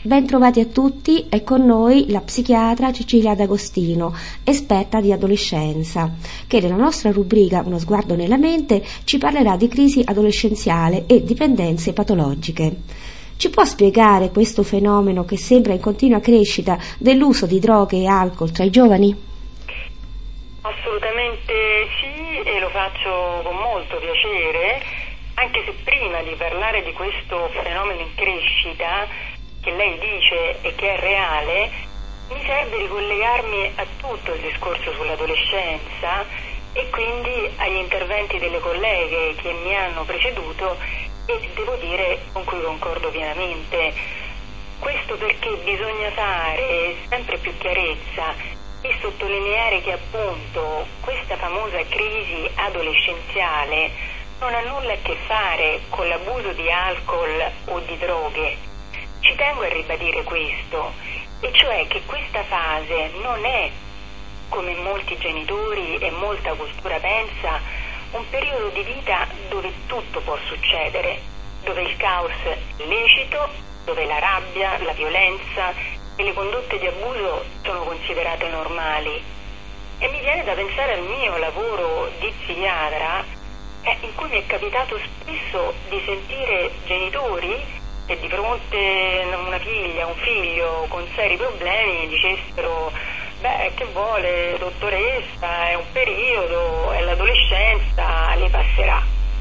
Ben trovati a tutti, è con noi la psichiatra Cecilia D'Agostino, esperta di adolescenza, che nella nostra rubrica Uno sguardo nella mente ci parlerà di crisi adolescenziale e dipendenze patologiche. Ci può spiegare questo fenomeno che sembra in continua crescita dell'uso di droghe e alcol tra i giovani? Assolutamente sì, e lo faccio con molto piacere, anche se prima di parlare di questo fenomeno in crescita che lei dice e che è reale, mi serve ricollegarmi a tutto il discorso sull'adolescenza e quindi agli interventi delle colleghe che mi hanno preceduto e devo dire con cui concordo pienamente. Questo perché bisogna fare sempre più chiarezza e sottolineare che appunto questa famosa crisi adolescenziale non ha nulla a che fare con l'abuso di alcol o di droghe. Ci tengo a ribadire questo, e cioè che questa fase non è, come molti genitori e molta cultura pensa, un periodo di vita dove tutto può succedere, dove il caos è lecito, dove la rabbia, la violenza e le condotte di abuso sono considerate normali. E mi viene da pensare al mio lavoro di psichiatra, in cui mi è capitato spesso di sentire genitori che di fronte a una figlia, un figlio con seri problemi dicessero: beh, che vuole dottoressa, è un periodo, è l'adolescenza, le passerà.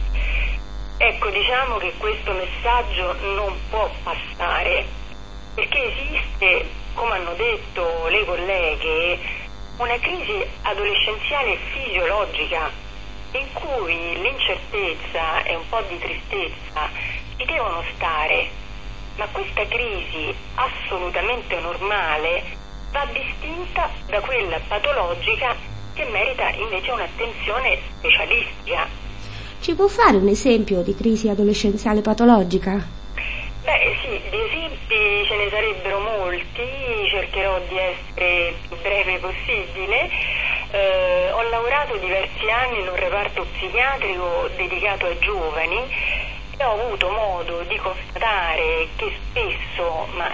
Ecco, diciamo che questo messaggio non può passare, perché esiste, come hanno detto le colleghe, una crisi adolescenziale fisiologica in cui l'incertezza e un po' di tristezza ci devono stare, ma questa crisi assolutamente normale va distinta da quella patologica che merita invece un'attenzione specialistica. Ci può fare un esempio di crisi adolescenziale patologica? Beh sì, di esempi ce ne sarebbero molti, cercherò di essere il più breve possibile. Ho lavorato diversi anni in un reparto psichiatrico dedicato ai giovani e ho avuto modo di constatare che spesso, ma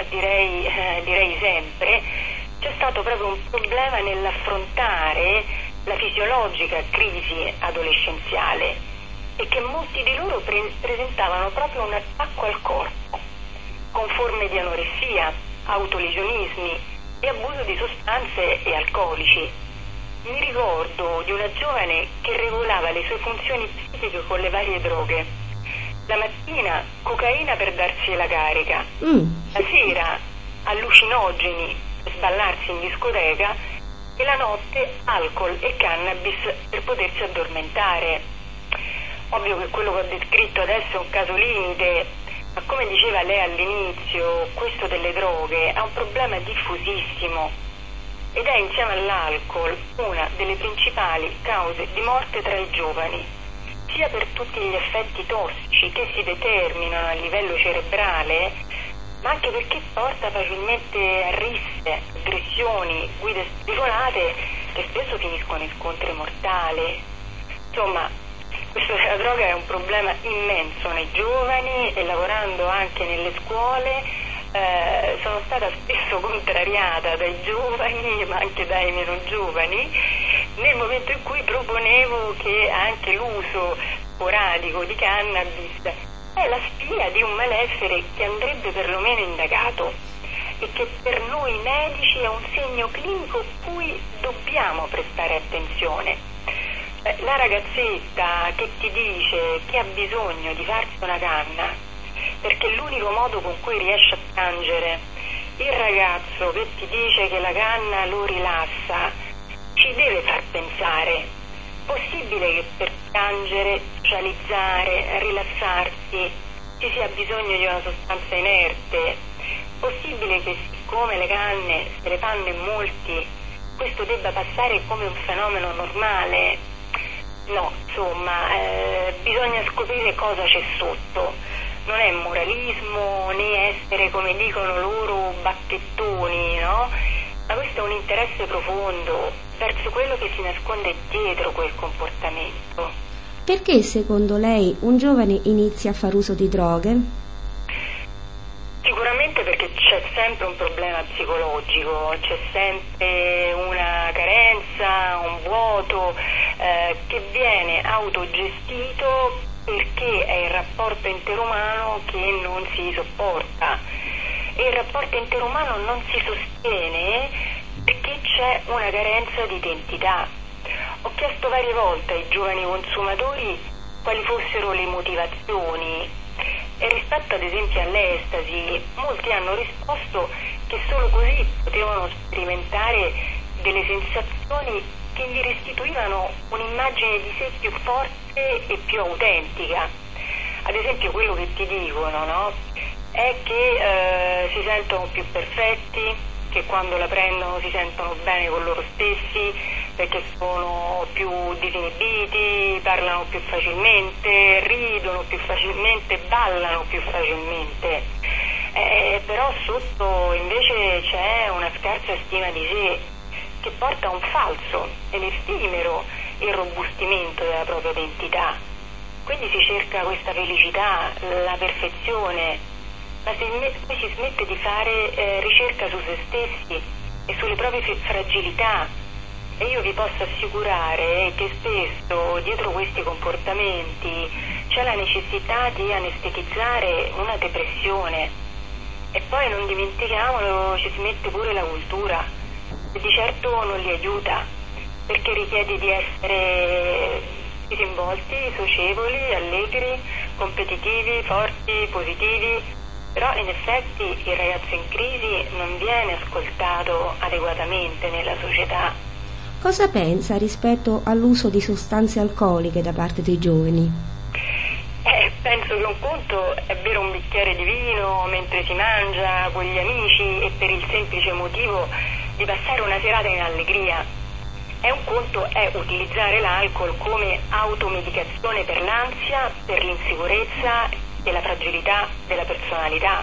direi sempre, c'è stato proprio un problema nell'affrontare la fisiologica crisi adolescenziale e che molti di loro presentavano proprio un attacco al corpo, con forme di anoressia, autolesionismi e abuso di sostanze e alcolici. Mi ricordo di una giovane che regolava le sue funzioni psichiche con le varie droghe. La mattina cocaina per darsi la carica, la sera allucinogeni per sballarsi in discoteca e la notte alcol e cannabis per potersi addormentare. Ovvio che quello che ho descritto adesso è un caso limite, ma come diceva lei all'inizio, questo delle droghe è un problema diffusissimo ed è insieme all'alcol una delle principali cause di morte tra i giovani, sia per tutti gli effetti tossici che si determinano a livello cerebrale, ma anche perché porta facilmente a risse, aggressioni, guide sprigiolate che spesso finiscono in scontri mortali. Insomma, questo della droga è un problema immenso nei giovani e lavorando anche nelle scuole sono stata spesso contrariata dai giovani ma anche dai meno giovani nel momento in cui proponevo che anche l'uso sporadico di cannabis è la spia di un malessere che andrebbe perlomeno indagato e che per noi medici è un segno clinico cui dobbiamo prestare attenzione. La ragazzetta che ti dice che ha bisogno di farsi una canna perché è l'unico modo con cui riesce a piangere, il ragazzo che ti dice che la canna lo rilassa, ci deve far pensare. Possibile che per piangere, socializzare, rilassarsi ci sia bisogno di una sostanza inerte? Possibile che siccome le canne se le fanno in molti, questo debba passare come un fenomeno normale? No, insomma, bisogna scoprire cosa c'è sotto. Non è moralismo né essere, come dicono loro, bacchettoni, no? Ma questo è un interesse profondo verso quello che si nasconde dietro quel comportamento. Perché secondo lei un giovane inizia a far uso di droghe? Sicuramente perché c'è sempre un problema psicologico, c'è sempre una carenza, un vuoto che viene autogestito perché è il rapporto interumano che non si sopporta, e il rapporto interumano non si sostiene perché c'è una carenza di identità. Ho chiesto varie volte ai giovani consumatori quali fossero le motivazioni, e rispetto ad esempio all'estasi molti hanno risposto che solo così potevano sperimentare delle sensazioni che gli restituivano un'immagine di sé più forte e più autentica. Ad esempio quello che ti dicono, no? È che si sentono più perfetti, che quando la prendono si sentono bene con loro stessi perché sono più disinibiti, parlano più facilmente, ridono più facilmente, ballano più facilmente. Però sotto invece c'è una scarsa stima di sé che porta a un falso ed effimero irrobustimento della propria identità. Quindi si cerca questa felicità, la perfezione, ma poi si smette di fare ricerca su se stessi e sulle proprie fragilità. E io vi posso assicurare che spesso dietro questi comportamenti c'è la necessità di anestetizzare una depressione. E poi non dimentichiamolo, ci si mette pure la cultura, e di certo non li aiuta, perché richiede di essere disinvolti, socievoli, allegri, competitivi, forti, positivi. Però in effetti il ragazzo in crisi non viene ascoltato adeguatamente nella società. Cosa pensa rispetto all'uso di sostanze alcoliche da parte dei giovani? Penso che un conto è bere un bicchiere di vino mentre si mangia con gli amici e per il semplice motivo di passare una serata in allegria. E un conto è utilizzare l'alcol come automedicazione per l'ansia, per l'insicurezza e la fragilità della personalità.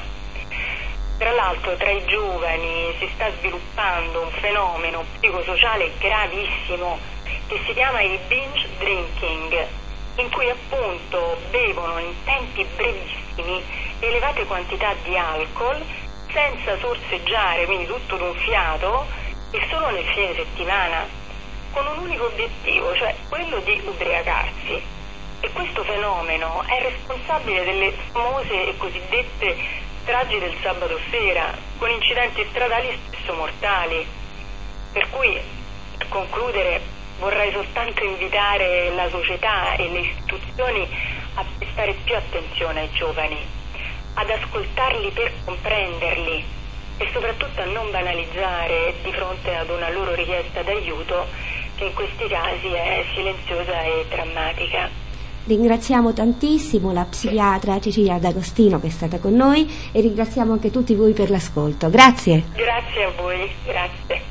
Tra l'altro tra i giovani si sta sviluppando un fenomeno psicosociale gravissimo che si chiama il binge drinking, in cui appunto bevono in tempi brevissimi elevate quantità di alcol senza sorseggiare, quindi tutto d'un fiato, e solo nel fine settimana, con un unico obiettivo, cioè quello di ubriacarsi. E questo fenomeno è responsabile delle famose e cosiddette stragi del sabato sera, con incidenti stradali spesso mortali. Per cui, per concludere, vorrei soltanto invitare la società e le istituzioni a prestare più attenzione ai giovani, ad ascoltarli per comprenderli e soprattutto a non banalizzare di fronte ad una loro richiesta d'aiuto che in questi casi è silenziosa e drammatica. Ringraziamo tantissimo la psichiatra Cecilia D'Agostino che è stata con noi e ringraziamo anche tutti voi per l'ascolto. Grazie. Grazie a voi, grazie.